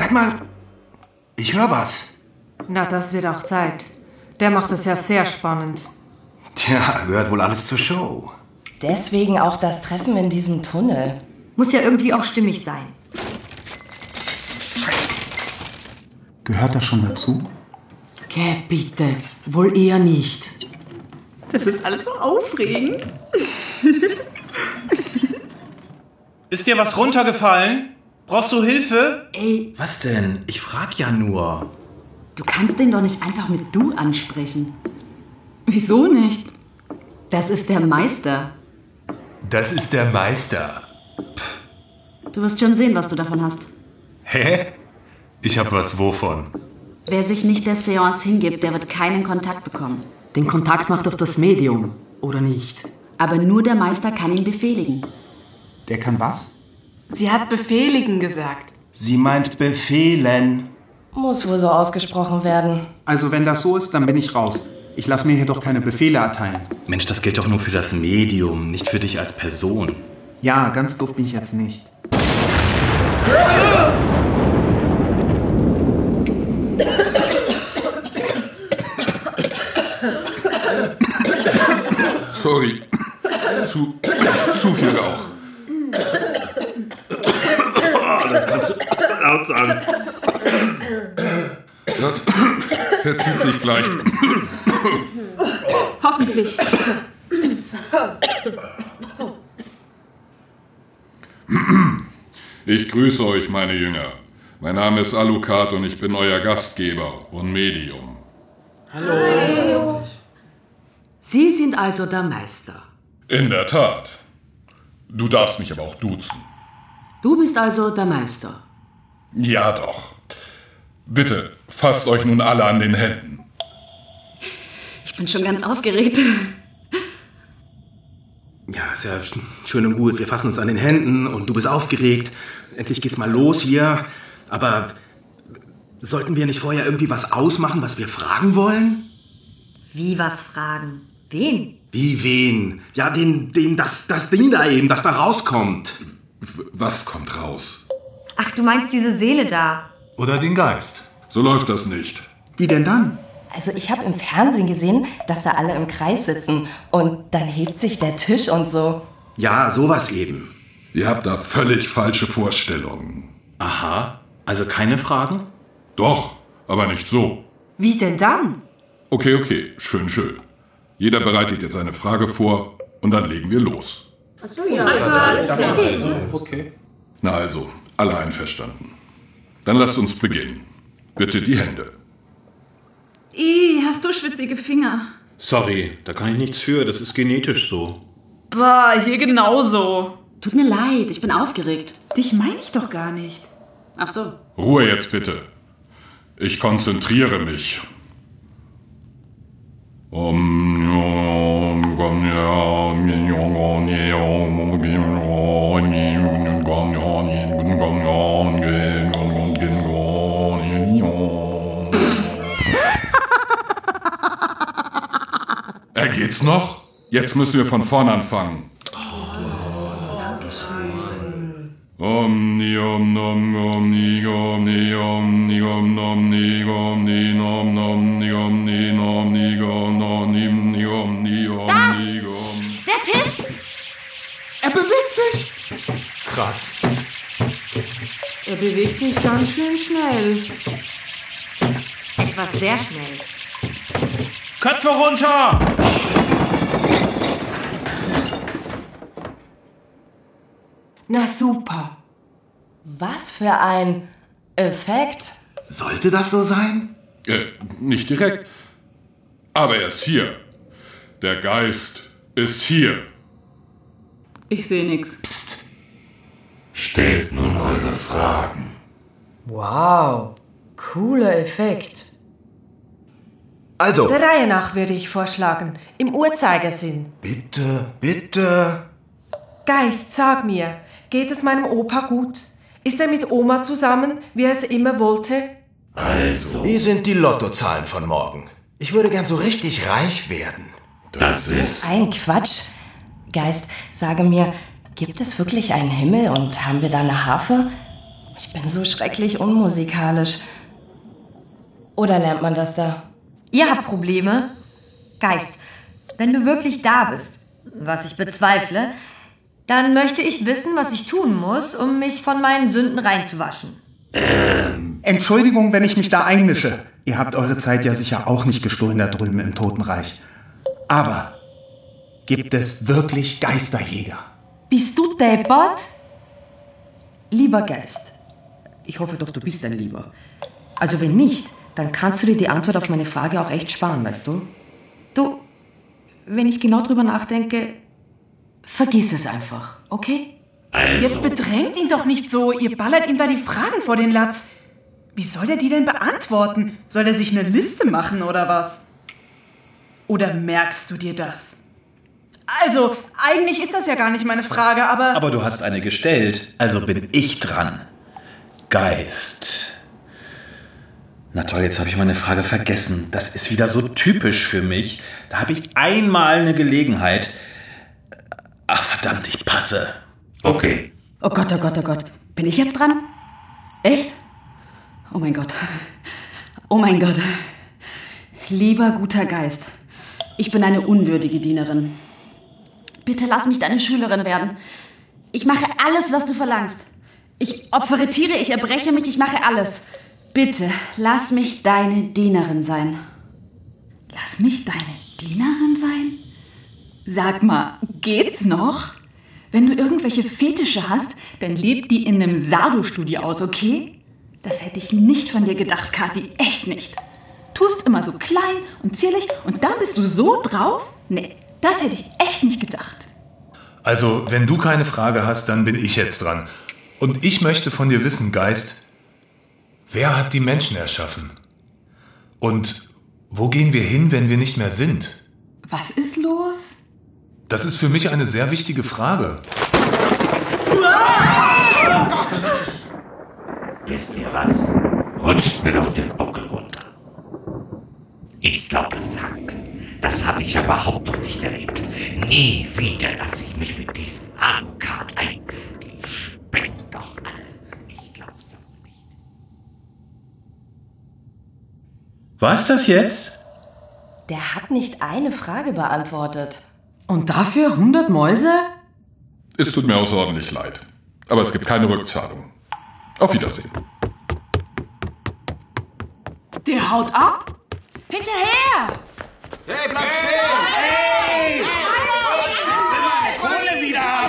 Sag mal, ich höre was. Na, das wird auch Zeit. Der macht es ja sehr spannend. Tja, gehört wohl alles zur Show. Deswegen auch das Treffen in diesem Tunnel. Muss ja irgendwie auch stimmig sein. Gehört das schon dazu? Bitte, wohl eher nicht. Das ist alles so aufregend. Ist dir was runtergefallen? Brauchst du Hilfe? Ey, Was denn? Ich frag ja nur. du kannst den doch nicht einfach mit du ansprechen. Wieso nicht? Das ist der Meister. Das ist der Meister. Du wirst schon sehen, was du davon hast. Hä? Ich hab was wovon? Wer sich nicht der Seance hingibt, der wird keinen Kontakt bekommen. Den Kontakt macht doch das Medium, oder nicht? Aber nur der Meister kann ihn befehligen. Der kann was? Sie hat befehligen gesagt. Sie meint befehlen. Muss wohl so ausgesprochen werden. Also wenn das so ist, dann bin ich raus. Ich lasse mir hier doch keine Befehle erteilen. Mensch, das gilt doch nur für das Medium, nicht für dich als Person. Ja, ganz doof bin ich jetzt nicht. Sorry. Zu viel Rauch. Das kannst du laut sagen. Das verzieht sich gleich. Hoffentlich. Ich grüße euch, meine Jünger. Mein Name ist Alucard und ich bin euer Gastgeber und Medium. Hallo. Sie sind also der Meister. In der Tat. Du darfst mich aber auch duzen. Du bist also der Meister. Ja doch. Bitte, fasst euch nun alle an den Händen. Ich bin schon ganz aufgeregt. Ja, ist ja schön und gut. Wir fassen uns an den Händen und du bist aufgeregt. Endlich geht's mal los hier. Aber sollten wir nicht vorher irgendwie was ausmachen, was wir fragen wollen? Wie was fragen? Wen? Wie wen? Ja, das Ding da eben, das da rauskommt. Was kommt raus? Ach, du meinst diese Seele da? Oder den Geist. So läuft das nicht. Wie denn dann? Also ich habe im Fernsehen gesehen, dass da alle im Kreis sitzen und dann hebt sich der Tisch und so. Ja, sowas eben. Ihr habt da völlig falsche Vorstellungen. Aha, also keine Fragen? Doch, aber nicht so. Wie denn dann? Okay, schön. Jeder bereitet jetzt eine Frage vor und dann legen wir los. Alles klar. Okay. Na also, alle einverstanden. Dann lasst uns beginnen. Bitte die Hände. Hast du schwitzige Finger? Sorry, da kann ich nichts für, das ist genetisch so. Boah, hier genauso. Tut mir leid, ich bin aufgeregt. Dich meine ich doch gar nicht. Ach so. Ruhe jetzt bitte. Ich konzentriere mich. Geht's noch? Jetzt müssen wir von vorn anfangen. Omni om nom omni omni omni om nomni omni nom nomni omni nomni om nomni omni omni om. Der Tisch! Er bewegt sich! Krass. Er bewegt sich ganz schön schnell. Etwas sehr schnell. Köpfe runter! Na super. Was für ein Effekt. Sollte das so sein? Nicht direkt. Aber er ist hier. Der Geist ist hier. Ich sehe nichts. Psst. Stellt nun eure Fragen. Wow, cooler Effekt. Also. Der Reihe nach würde ich vorschlagen, im Uhrzeigersinn. Bitte. Geist, sag mir, geht es meinem Opa gut? Ist er mit Oma zusammen, wie er es immer wollte? Also, Wie sind die Lottozahlen von morgen? Ich würde gern so richtig reich werden. das ist... Ein Quatsch. Geist, sage mir, gibt es wirklich einen Himmel und haben wir da eine Harfe? Ich bin so schrecklich unmusikalisch. Oder lernt man das da? Ihr habt Probleme? Geist, wenn du wirklich da bist, was ich bezweifle, dann möchte ich wissen, was ich tun muss, um mich von meinen Sünden reinzuwaschen. Entschuldigung, wenn ich mich da einmische. Ihr habt eure Zeit ja sicher auch nicht gestohlen da drüben im Totenreich. Aber gibt es wirklich Geisterjäger? Bist du deppert? Lieber Geist, ich hoffe doch, du bist ein Lieber. Also wenn nicht, dann kannst du dir die Antwort auf meine Frage auch echt sparen, weißt du? Du, wenn ich genau drüber nachdenke, vergiss es einfach, okay? Also. Jetzt bedrängt ihn doch nicht so, ihr ballert ihm da die Fragen vor den Latz. Wie soll er die denn beantworten? Soll er sich eine Liste machen oder was? Oder merkst du dir das? Also, eigentlich ist das ja gar nicht meine Frage, aber... Aber du hast eine gestellt, also bin ich dran. Geist. Na toll, jetzt habe ich meine Frage vergessen. Das ist wieder so typisch für mich. Da habe ich einmal eine Gelegenheit. Ach verdammt, ich passe. Okay. Oh Gott, oh Gott, oh Gott. Bin ich jetzt dran? Echt? Oh mein Gott. Oh mein Gott. Lieber guter Geist, ich bin eine unwürdige Dienerin. Bitte lass mich deine Schülerin werden. Ich mache alles, was du verlangst. Ich opfere Tiere, ich erbreche mich, ich mache alles. Bitte, lass mich deine Dienerin sein. Lass mich deine Dienerin sein? Sag mal, geht's noch? Wenn du irgendwelche Fetische hast, dann lebt die in einem Sardo-Studio aus, okay? Das hätte ich nicht von dir gedacht, Kathi, echt nicht. Tust immer so klein und zierlich und dann bist du so drauf? Nee, das hätte ich echt nicht gedacht. Also, wenn du keine Frage hast, dann bin ich jetzt dran. Und ich möchte von dir wissen, Geist, wer hat die Menschen erschaffen? Und wo gehen wir hin, wenn wir nicht mehr sind? Was ist los? Das ist für mich eine sehr wichtige Frage. Wisst ihr was? Rutscht mir doch den Buckel runter. Ich glaube, es hackt. Das habe ich ja überhaupt noch nicht erlebt. Nie wieder lasse ich mich mit diesem Alucard ein. Die spinnen doch alle. Ich glaub's auch nicht. Was das jetzt? Der hat nicht eine Frage beantwortet. Und dafür 100 Mäuse? Es tut mir außerordentlich leid. Aber es gibt keine Rückzahlung. Auf Wiedersehen. Der haut ab? Hinterher! Hey, bleib stehen! Hey! Kohle wieder!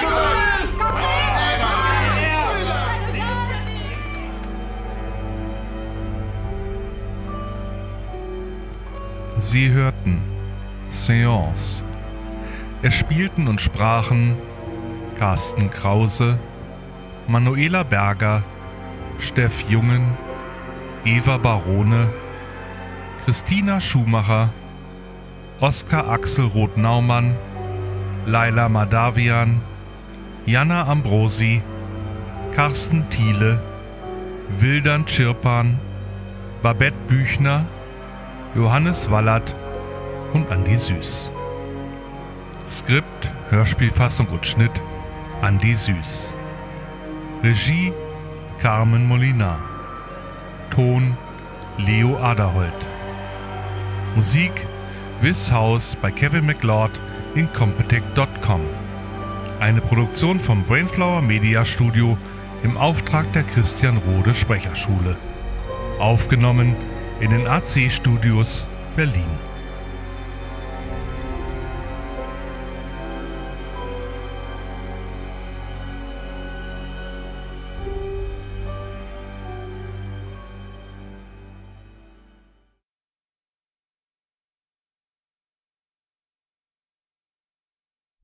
Sie hörten Seance. Es spielten und sprachen Carsten Krause, Manuela Berger, Steff Jungen, Eva Barone, Christina Schumacher, Oskar Axel Roth-Naumann, Laila Madavian, Jana Ambrosi, Carsten Thiele, Wildern Schirpan, Babette Büchner, Johannes Wallert und Andi Süß. Skript, Hörspielfassung und Schnitt Andi Süß. Regie Carmen Molinar. Ton Leo Aderholt. Musik This House bei Kevin MacLeod in Compotech.com. Eine Produktion vom Brainflower Media Studio im Auftrag der Christian Rode Sprecherschule. Aufgenommen in den AC Studios Berlin.